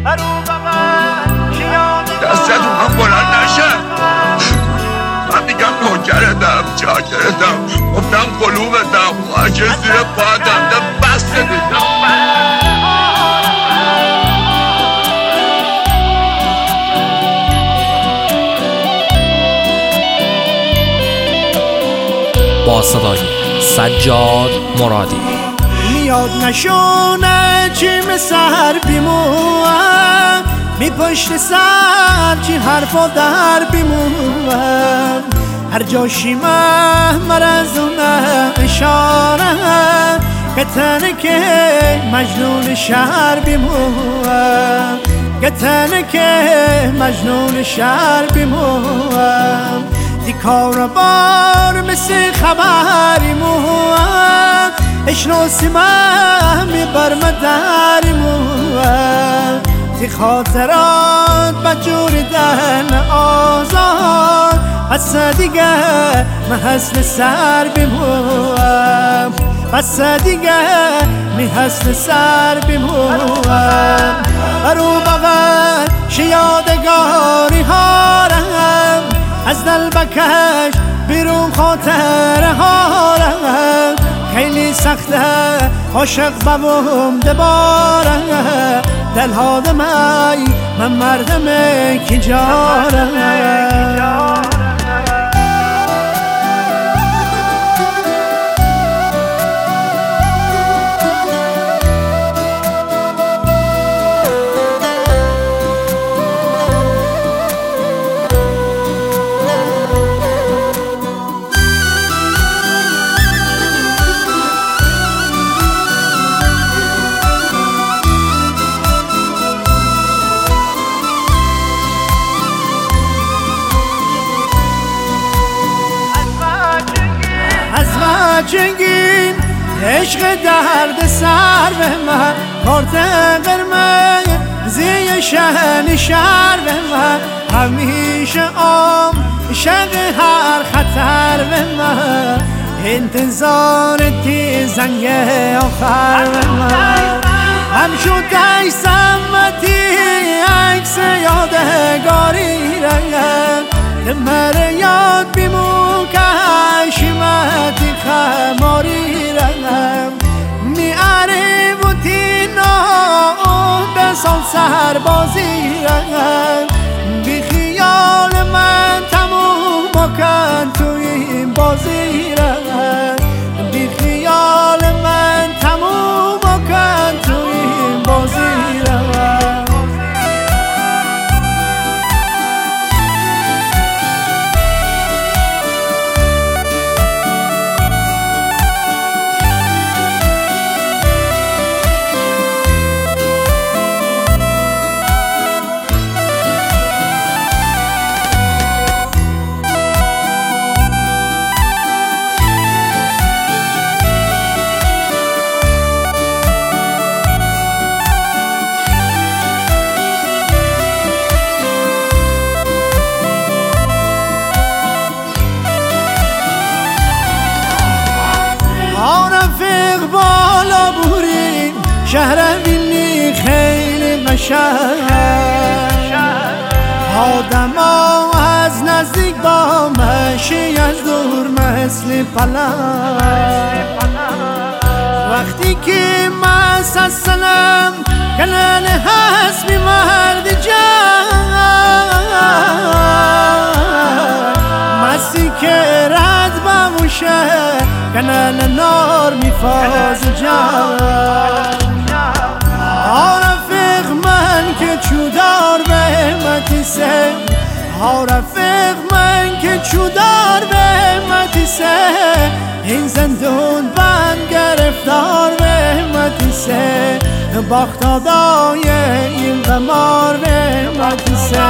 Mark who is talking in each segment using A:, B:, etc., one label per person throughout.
A: دستت من بلند نشه. من میگم نوکرتم، چاکرتم، گفتم قلوبتم، خواهش زیر پاتم، ده بس دیدم.
B: با صدای سجاد مرادی.
C: میاد نشونه چی سر بیموم، می پشت سر چی حرفا در بیموم، هر جاشی مرزونه اشاره گتنه که مجنون شهر بیموم، گتنه که مجنون شهر بیموم، دی کار بار مثل خبری موم، اشناسی من میبر مداری موم، دی خاطرات بجور دن آزاد، بس دیگه من حسن سر بیموم، بس دیگه می حسن سر بیموم، برو بغل شیادگاری هارم، از دل بکش بیرون خاطر هارم، خیلی سخته عاشق ببوم دباره، دل هادمی من مردم کی جاره. جنگین عشق درد سر به من، کارت قرمز زی شهن شهر به من، همیشه عاشق هر خطر به من، انتظار تی زنگ آخر به من، هم شدش سمتی عکس یادگاری رنگم، مره یاد بیمون که حشمتی خماری رنگم، میاره بودی نام بسان سربازی رنگم، بی خیال من تموم بکن توی این بازی رنگم، بی خیال من تموم بکن توی این بازی رنگم. بالا بورین شهر بینی خیلی قشنگ، آدم ها از نزدیک با مشی از دور مثل پلنگ، وقتی که من سسنم کنن هست بی مرد جنگ، مسی که رد بموشه کنن نار میفاز جنگ، رفیق من که چودار به متیسه، رفیق من که چودار به متیسه، این زندون بند گرفتار به متیسه، باختادای این قمار به متیسه.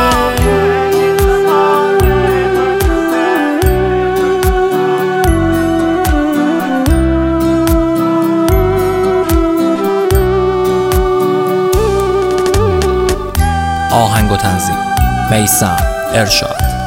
B: آهنگ و تنظیم میثم ارشاد.